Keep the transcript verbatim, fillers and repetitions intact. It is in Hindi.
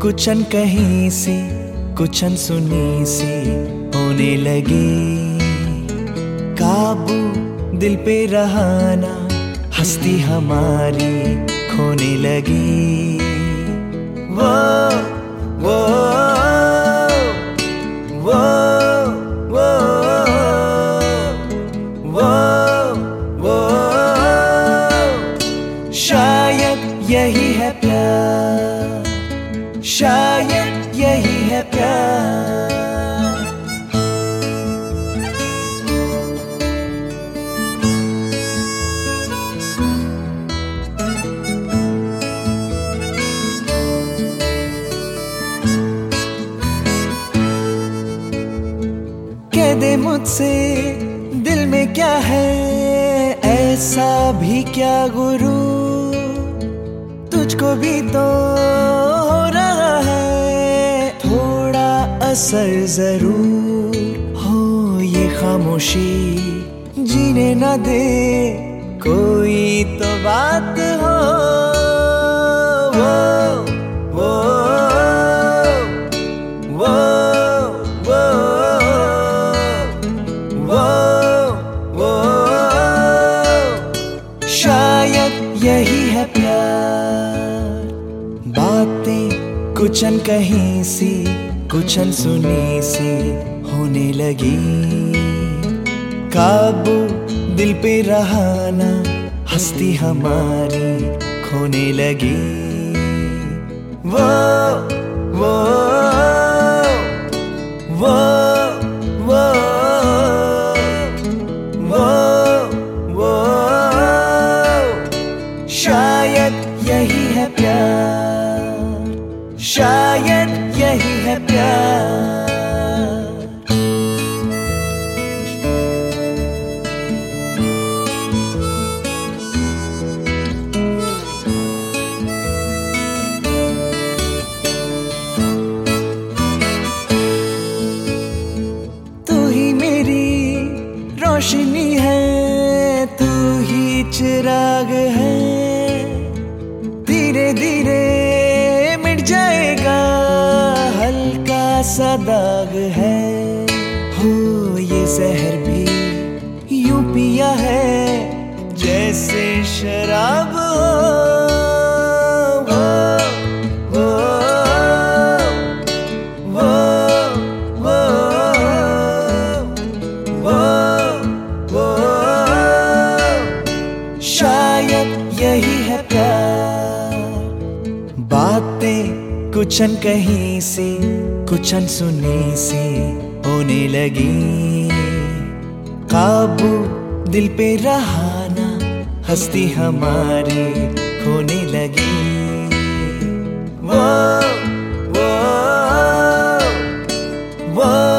कुछ अनकही सी कुछ अनसुनी सी होने लगी। काबू दिल पे रहाना हस्ती हमारी खोने लगी। वो वो वो वो वो वो शायद यही है प्यार, शायद यही है प्यार। कह दे मुझसे दिल में क्या है ऐसा भी क्या गुरु, तुझको भी तो हो रहा है थोड़ा असर जरूर। हो ये खामोशी जीने ना दे कोई तो बात हो। वो वो वो वो वो वो शायद यही है प्यार। बातें कुछ अनकही सी कुछ अनसुनी सी होने लगी। काबू दिल पे रहाना हस्ती हमारी खोने लगी। वो वो वो वो वो वो शायद यही है प्यार, शायद यही है प्यार। तू ही मेरी रोशनी है, तू ही चिराग है। धीरे धीरे मिट जाएगा हल्का सा दाग है। हो ये जहर भी यूं पिया है जैसे शराब हो। वो वो वो वो वो शायद यही है प्यार। बातें कुछ अनकही सी कुछ अनसुनी सी होने लगी। काबू दिल पे रहाना हस्ती हमारी खोने लगी। वो वो वो